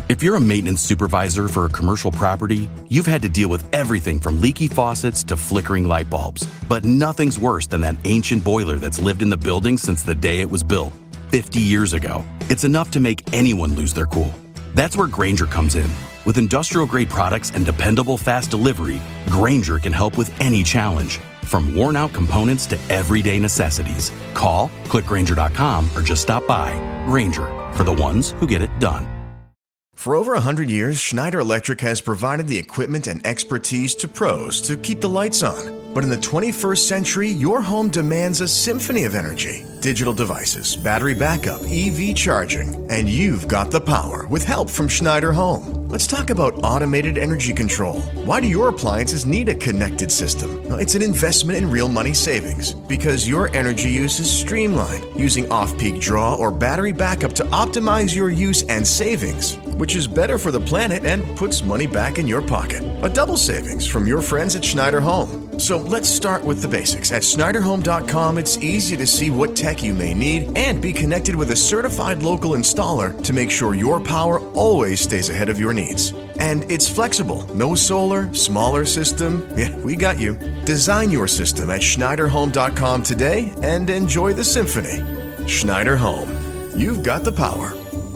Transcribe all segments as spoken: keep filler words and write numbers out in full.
If you're a maintenance supervisor for a commercial property, you've had to deal with everything from leaky faucets to flickering light bulbs. But nothing's worse than that ancient boiler that's lived in the building since the day it was built, fifty years ago. It's enough to make anyone lose their cool. That's where Grainger comes in. With industrial-grade products and dependable fast delivery, Grainger can help with any challenge, from worn-out components to everyday necessities. Call, click Grainger dot com, or just stop by. Grainger, for the ones who get it done. For over one hundred years, Schneider Electric has provided the equipment and expertise to pros to keep the lights on. But in the twenty-first century, your home demands a symphony of energy. Digital devices, battery backup, E V charging, and you've got the power with help from Schneider Home. Let's talk about automated energy control. Why do your appliances need a connected system? Well, it's an investment in real money savings because your energy use is streamlined using off-peak draw or battery backup to optimize your use and savings, which is better for the planet and puts money back in your pocket. A double savings from your friends at Schneider Home. So let's start with the basics. At Schneider Home dot com, it's easy to see what tech you may need and be connected with a certified local installer to make sure your power always stays ahead of your needs. And it's flexible. No solar, smaller system. Yeah, we got you. Design your system at Schneider Home dot com today and enjoy the symphony. Schneider Home. You've got the power.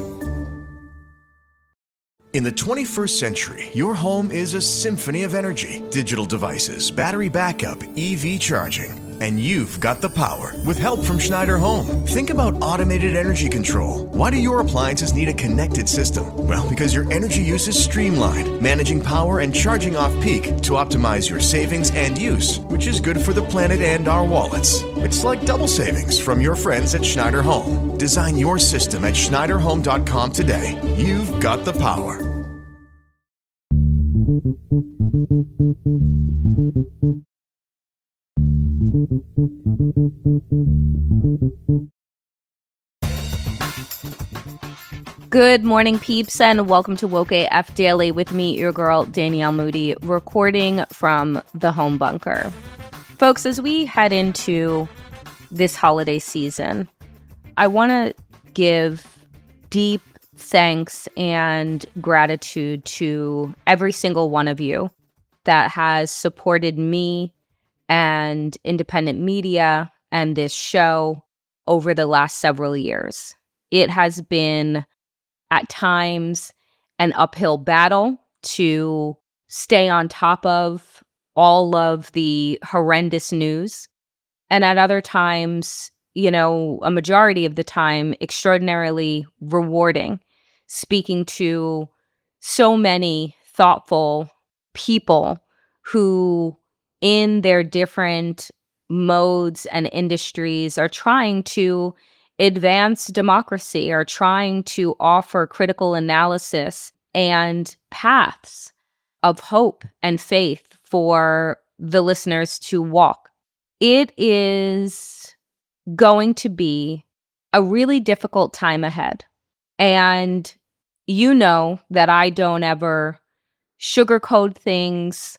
In the twenty-first century, your home is a symphony of energy, digital devices, battery backup, E V charging, and you've got the power with help from Schneider Home. Think about automated energy control. Why do your appliances need a connected system? Well, because your energy use is streamlined, managing power and charging off peak to optimize your savings and use, which is good for the planet and our wallets. It's like double savings from your friends at Schneider Home. Design your system at Schneider Home dot com today. You've got the power. Good morning, peeps, and welcome to Woke A F Daily with me, your girl, Danielle Moody, recording from the home bunker. Folks, as we head into this holiday season, I want to give deep thanks and gratitude to every single one of you that has supported me and independent media and this show over the last several years. It has been, at times, an uphill battle to stay on top of all of the horrendous news. And at other times, you know, a majority of the time, extraordinarily rewarding, speaking to so many thoughtful people who, in their different modes and industries, are trying to advance democracy, are trying to offer critical analysis and paths of hope and faith for the listeners to walk. It is going to be a really difficult time ahead. And you know that I don't ever sugarcoat things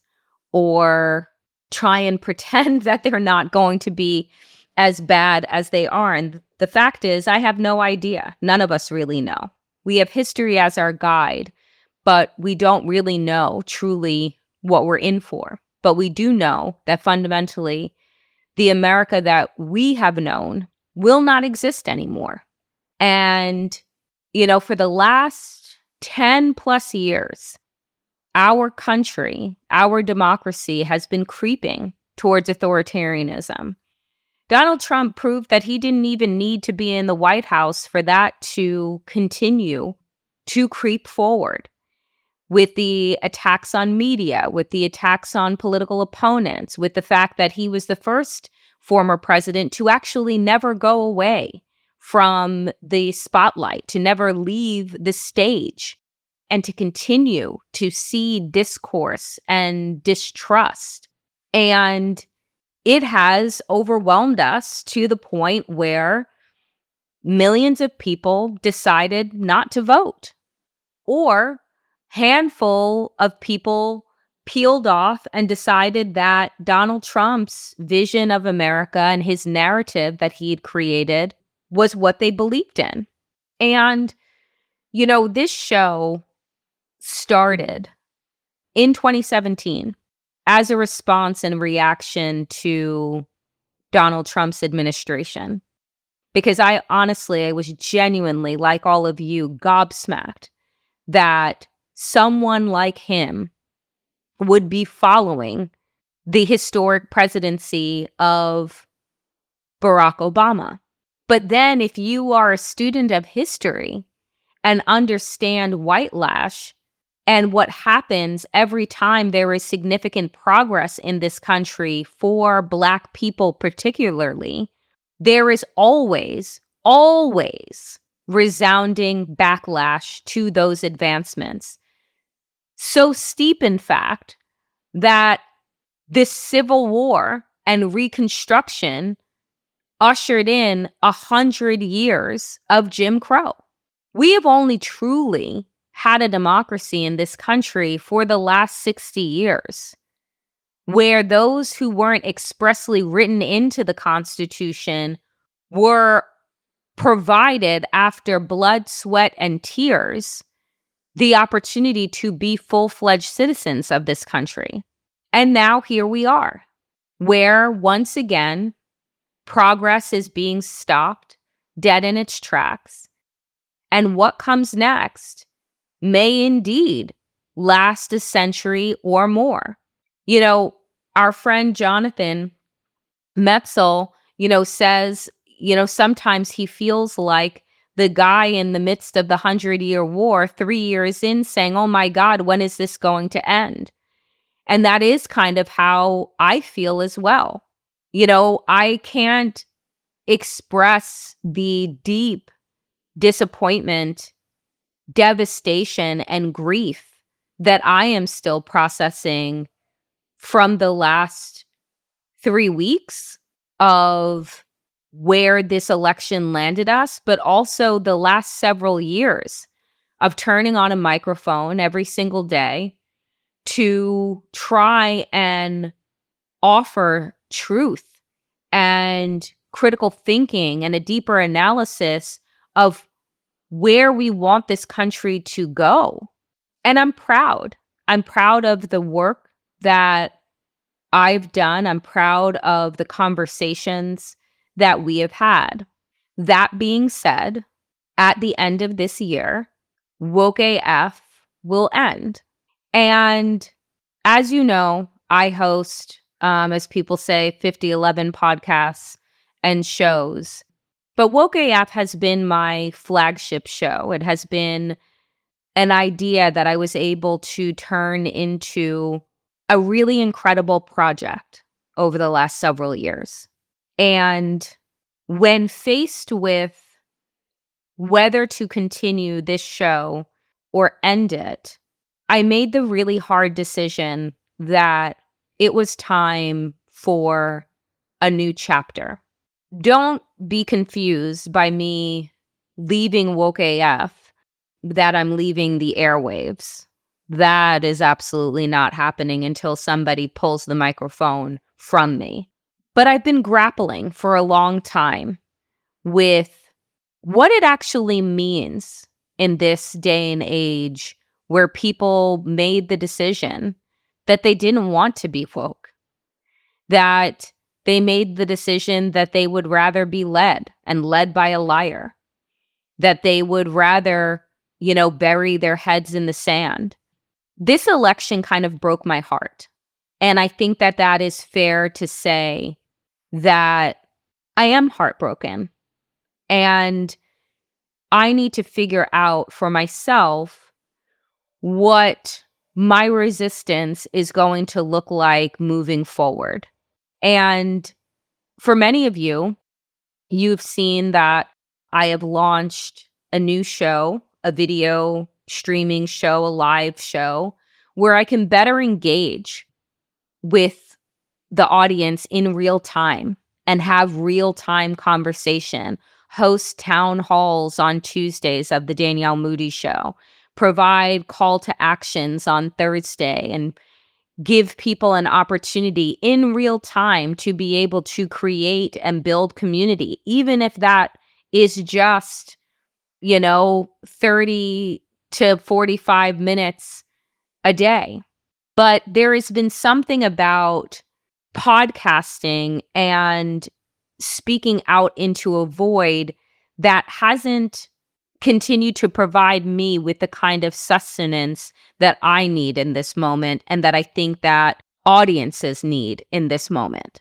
or try and pretend that they're not going to be as bad as they are. And the fact is, I have no idea. None of us really know. We have history as our guide, but we don't really know truly what we're in for. But we do know that fundamentally, the America that we have known will not exist anymore. And, you know, for the last ten plus years, our country, our democracy has been creeping towards authoritarianism. Donald Trump proved that he didn't even need to be in the White House for that to continue to creep forward. With the attacks on media, with the attacks on political opponents, with the fact that he was the first former president to actually never go away from the spotlight, to never leave the stage, and to continue to see discourse and distrust. And it has overwhelmed us to the point where millions of people decided not to vote, or handful of people peeled off and decided that Donald Trump's vision of America and his narrative that he had created was what they believed in. And, you know, this show started in twenty seventeen as a response and reaction to Donald Trump's administration. Because I honestly, I was genuinely, like all of you, gobsmacked that someone like him would be following the historic presidency of Barack Obama. But then if you are a student of history and understand whitelash and what happens every time there is significant progress in this country for Black people particularly, there is always, always resounding backlash to those advancements. So steep, in fact, that this Civil War and Reconstruction ushered in a hundred years of Jim Crow. We have only truly had a democracy in this country for the last sixty years, where those who weren't expressly written into the Constitution were provided, after blood, sweat, and tears, the opportunity to be full-fledged citizens of this country. And now here we are, where once again, progress is being stopped, dead in its tracks. And what comes next may indeed last a century or more. You know, our friend Jonathan Metzl, you know, says, you know, sometimes he feels like the guy in the midst of the Hundred-Year War, three years in, saying, oh my God, when is this going to end? And that is kind of how I feel as well. You know, I can't express the deep disappointment, devastation, and grief that I am still processing from the last three weeks of where this election landed us, but also the last several years of turning on a microphone every single day to try and offer truth and critical thinking and a deeper analysis of where we want this country to go. And I'm proud. I'm proud of the work that I've done. I'm proud of the conversations that we have had. That being said, at the end of this year, Woke A F will end. And as you know, I host, um, as people say, fifty eleven podcasts and shows. But Woke A F has been my flagship show. It has been an idea that I was able to turn into a really incredible project over the last several years. And when faced with whether to continue this show or end it, I made the really hard decision that it was time for a new chapter. Don't be confused by me leaving Woke A F that I'm leaving the airwaves. That is absolutely not happening until somebody pulls the microphone from me. But I've been grappling for a long time with what it actually means in this day and age where people made the decision that they didn't want to be woke, that they made the decision that they would rather be led and led by a liar, that they would rather, you know, bury their heads in the sand. This election kind of broke my heart. And I think that that is fair to say that I am heartbroken. And I need to figure out for myself what my resistance is going to look like moving forward. And for many of you, you've seen that I have launched a new show, a video streaming show, a live show, where I can better engage with the audience in real time and have real-time conversation, host town halls on Tuesdays of the Danielle Moody Show, provide call to actions on Thursday, and give people an opportunity in real time to be able to create and build community, even if that is just, you know, thirty to forty-five minutes a day. But there has been something about podcasting and speaking out into a void that hasn't continued to provide me with the kind of sustenance that I need in this moment, and that I think that audiences need in this moment.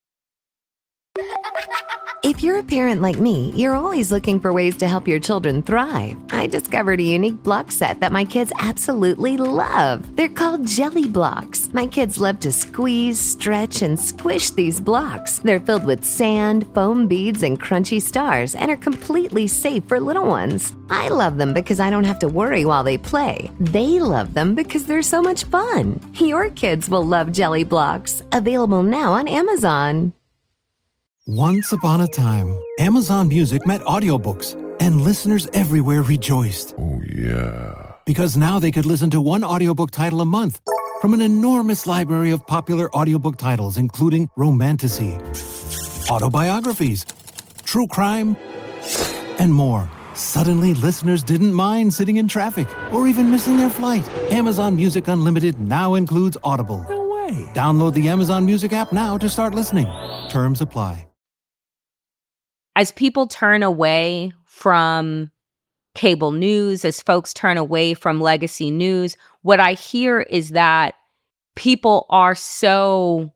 If you're a parent like me, you're always looking for ways to help your children thrive. I discovered a unique block set that my kids absolutely love. They're called Jelly Blocks. My kids love to squeeze, stretch, and squish these blocks. They're filled with sand, foam beads, and crunchy stars, and are completely safe for little ones. I love them because I don't have to worry while they play. They love them because they're so much fun. Your kids will love Jelly Blocks. Available now on Amazon. Once upon a time, Amazon Music meant audiobooks, and listeners everywhere rejoiced. Oh, yeah. Because now they could listen to one audiobook title a month from an enormous library of popular audiobook titles, including romantasy, autobiographies, true crime, and more. Suddenly, listeners didn't mind sitting in traffic or even missing their flight. Amazon Music Unlimited now includes Audible. No way. Download the Amazon Music app now to start listening. Terms apply. As people turn away from cable news, as folks turn away from legacy news, what I hear is that people are so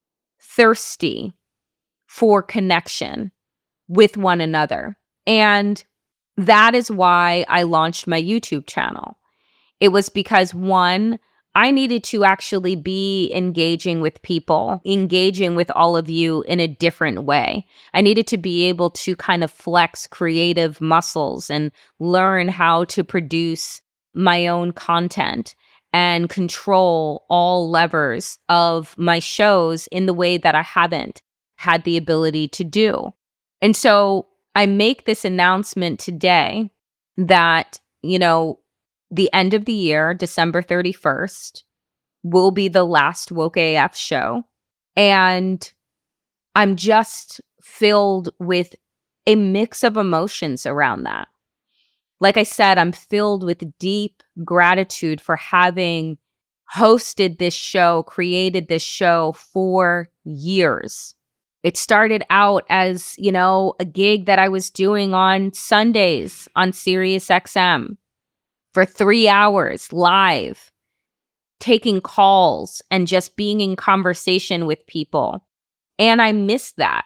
thirsty for connection with one another. And that is why I launched my YouTube channel. It was because, one, I needed to actually be engaging with people, engaging with all of you in a different way. I needed to be able to kind of flex creative muscles and learn how to produce my own content and control all levers of my shows in the way that I haven't had the ability to do. And so I make this announcement today that, you know, the end of the year, December thirty-first, will be the last Woke A F show. And I'm just filled with a mix of emotions around that. Like I said, I'm filled with deep gratitude for having hosted this show, created this show for years. It started out as, you know, a gig that I was doing on Sundays on Sirius X M. For three hours live, taking calls and just being in conversation with people. And I miss that.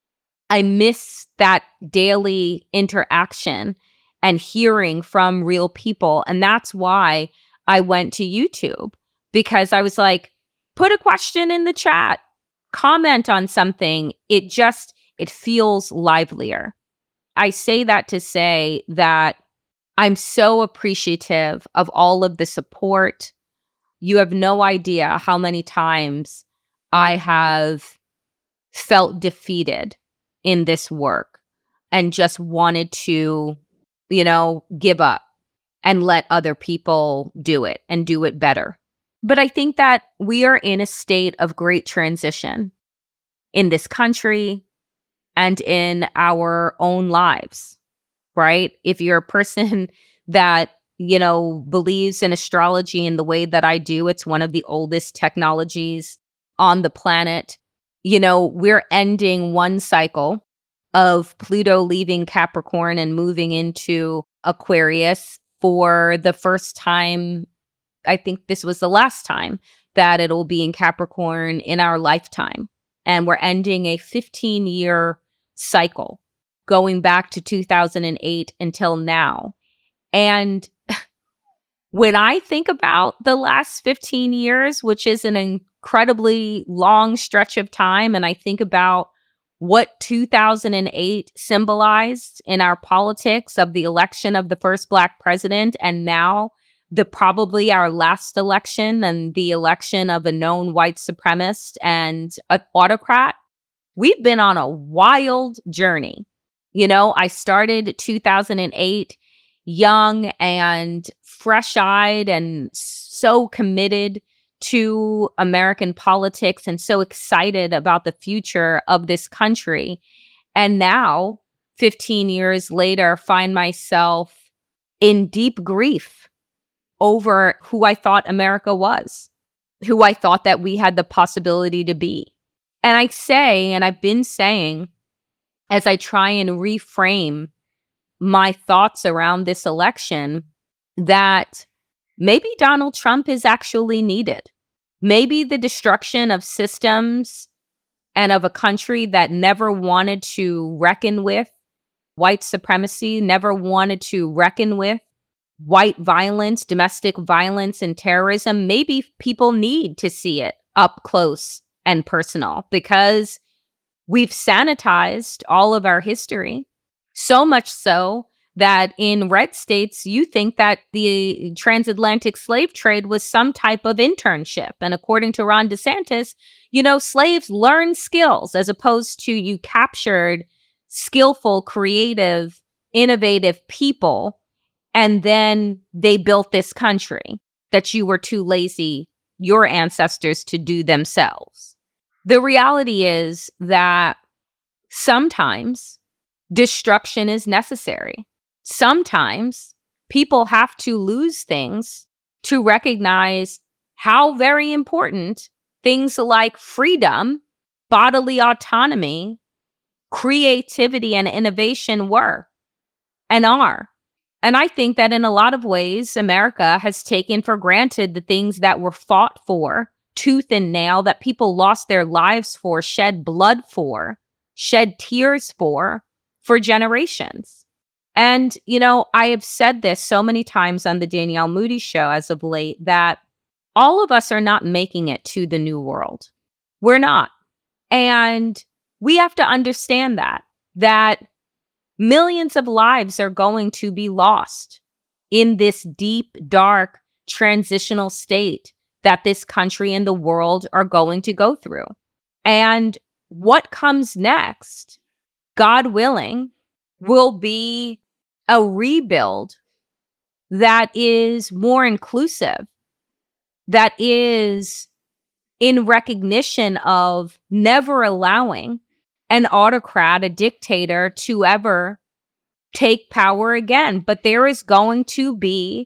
I miss that daily interaction and hearing from real people. And that's why I went to YouTube, because I was like, put a question in the chat, comment on something. It just, it feels livelier. I say that to say that I'm so appreciative of all of the support. You have no idea how many times I have felt defeated in this work and just wanted to, you know, give up and let other people do it and do it better. But I think that we are in a state of great transition in this country and in our own lives. Right? If you're a person that, you know, believes in astrology in the way that I do, it's one of the oldest technologies on the planet. You know, we're ending one cycle of Pluto leaving Capricorn and moving into Aquarius for the first time. I think this was the last time that it'll be in Capricorn in our lifetime. And we're ending a fifteen year cycle, going back to two thousand eight until now. And when I think about the last fifteen years, which is an incredibly long stretch of time, and I think about what two thousand eight symbolized in our politics of the election of the first Black president, and now the probably our last election and the election of a known white supremacist and an autocrat, we've been on a wild journey. You know, I started two thousand eight young and fresh-eyed and so committed to American politics and so excited about the future of this country. And now, fifteen years later, find myself in deep grief over who I thought America was, who I thought that we had the possibility to be. And I say, and I've been saying, as I try and reframe my thoughts around this election, that maybe Donald Trump is actually needed. Maybe the destruction of systems and of a country that never wanted to reckon with white supremacy, never wanted to reckon with white violence, domestic violence, and terrorism. Maybe people need to see it up close and personal because we've sanitized all of our history, so much so that in red states, you think that the transatlantic slave trade was some type of internship. And according to Ron DeSantis, you know, slaves learn skills as opposed to you captured skillful, creative, innovative people. And then they built this country that you were too lazy, your ancestors, to do themselves. The reality is that sometimes destruction is necessary. Sometimes people have to lose things to recognize how very important things like freedom, bodily autonomy, creativity, and innovation were and are. And I think that in a lot of ways, America has taken for granted the things that were fought for, tooth and nail, that people lost their lives for, shed blood for, shed tears for, for generations. And, you know, I have said this so many times on the Danielle Moody Show as of late that all of us are not making it to the new world. We're not. And we have to understand that, that millions of lives are going to be lost in this deep, dark, transitional state that this country and the world are going to go through. And what comes next, God willing, will be a rebuild that is more inclusive, that is in recognition of never allowing an autocrat, a dictator, to ever take power again. But there is going to be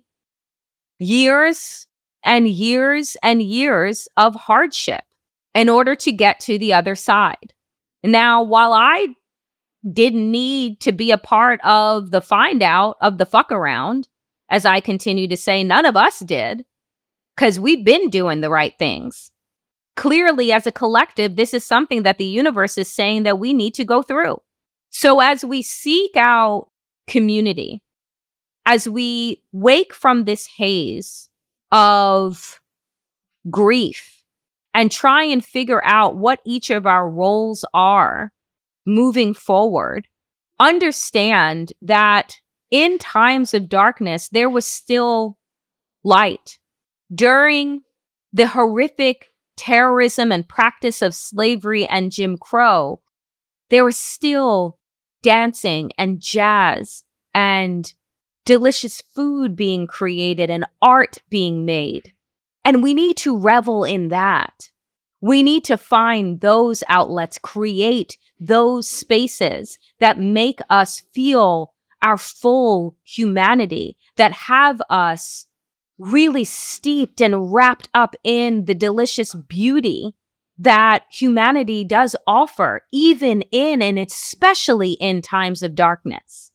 years and years and years of hardship in order to get to the other side. Now, while I didn't need to be a part of the find out of the fuck around, as I continue to say, none of us did, because we've been doing the right things. Clearly, as a collective, this is something that the universe is saying that we need to go through. So as we seek out community, as we wake from this haze of grief and try and figure out what each of our roles are moving forward, understand that in times of darkness, there was still light. During the horrific terrorism and practice of slavery and Jim Crow, there was still dancing and jazz and delicious food being created and art being made. And we need to revel in that. We need to find those outlets, create those spaces that make us feel our full humanity, that have us really steeped and wrapped up in the delicious beauty that humanity does offer, even in and especially in times of darkness.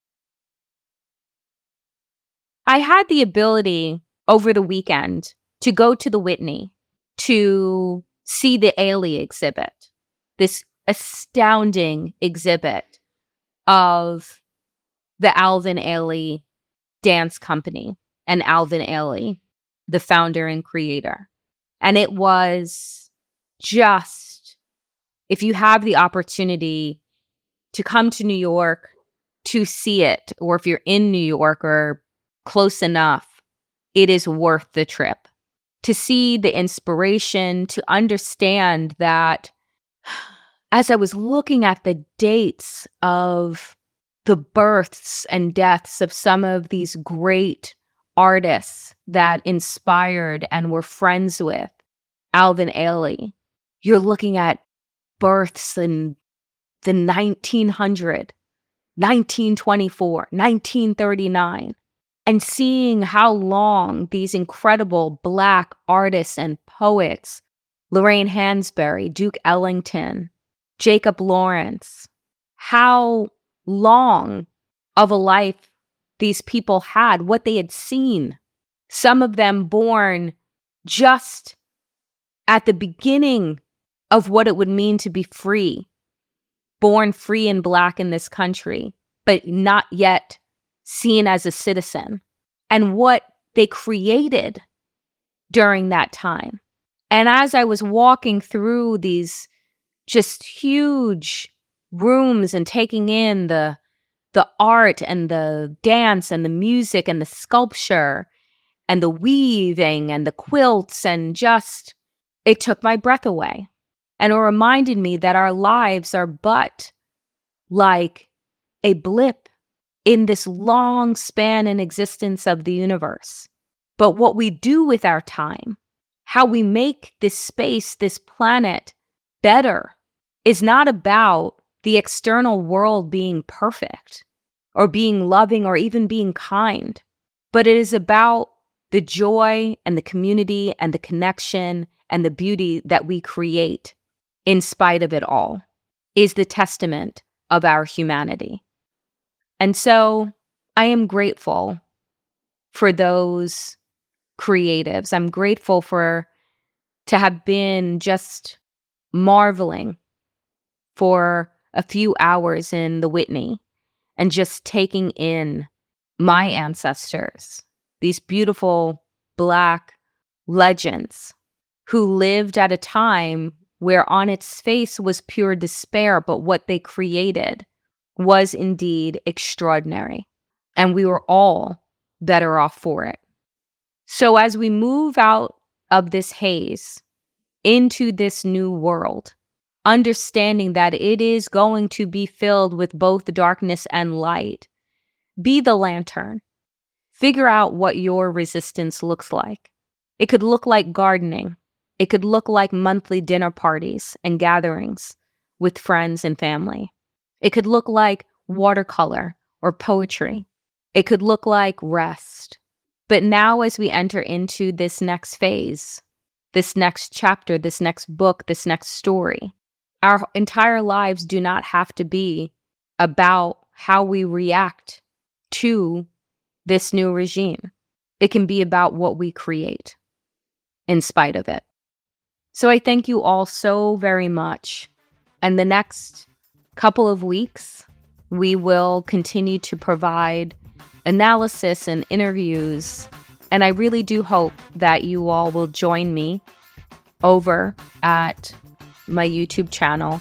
I had the ability over the weekend to go to the Whitney to see the Ailey exhibit, this astounding exhibit of the Alvin Ailey Dance Company and Alvin Ailey, the founder and creator. And it was just, if you have the opportunity to come to New York to see it, or if you're in New York or close enough, it is worth the trip. To see the inspiration, to understand that as I was looking at the dates of the births and deaths of some of these great artists that inspired and were friends with Alvin Ailey, you're looking at births in the nineteen hundred, nineteen twenty-four, nineteen thirty-nine. and seeing how long these incredible Black artists and poets, Lorraine Hansberry, Duke Ellington, Jacob Lawrence, how long of a life these people had, what they had seen. Some of them born just at the beginning of what it would mean to be free, born free and Black in this country, but not yet seen as a citizen, and what they created during that time. And as I was walking through these just huge rooms and taking in the the art and the dance and the music and the sculpture and the weaving and the quilts, and just, it took my breath away. And it reminded me that our lives are but like a blip in this long span in existence of the universe. But what we do with our time, how we make this space, this planet better, is not about the external world being perfect or being loving or even being kind, but it is about the joy and the community and the connection and the beauty that we create in spite of it all, is the testament of our humanity. And so I am grateful for those creatives. I'm grateful for to have been just marveling for a few hours in the Whitney and just taking in my ancestors, these beautiful Black legends who lived at a time where on its face was pure despair, but what they created was indeed extraordinary. And we were all better off for it. So as we move out of this haze into this new world, understanding that it is going to be filled with both darkness and light, be the lantern. Figure out what your resistance looks like. It could look like gardening. It could look like monthly dinner parties and gatherings with friends and family. It could look like watercolor or poetry. It could look like rest. But now as we enter into this next phase, this next chapter, this next book, this next story, our entire lives do not have to be about how we react to this new regime. It can be about what we create in spite of it. So I thank you all so very much. And the next couple of weeks, we will continue to provide analysis and interviews. And I really do hope that you all will join me over at my YouTube channel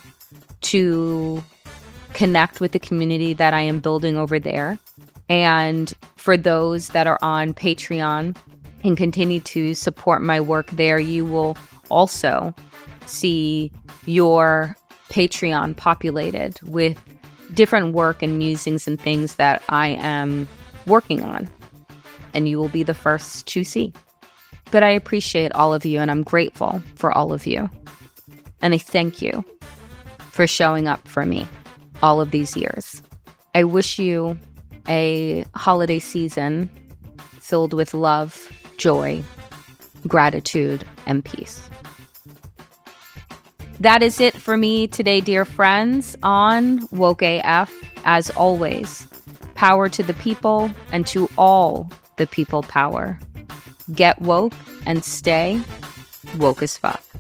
to connect with the community that I am building over there. And for those that are on Patreon and continue to support my work there, you will also see your Patreon populated with different work and musings and things that I am working on. And you will be the first to see. But I appreciate all of you, and I'm grateful for all of you. And I thank you for showing up for me all of these years. I wish you a holiday season filled with love, joy, gratitude, and peace. That is it for me today, dear friends, on Woke A F. As always, power to the people and to all the people power. Get woke and stay woke as fuck.